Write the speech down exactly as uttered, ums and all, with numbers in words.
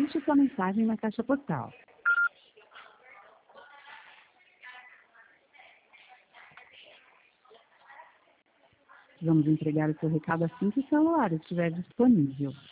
Deixe sua mensagem na caixa postal. Vamos entregar o seu recado assim que o celular estiver disponível.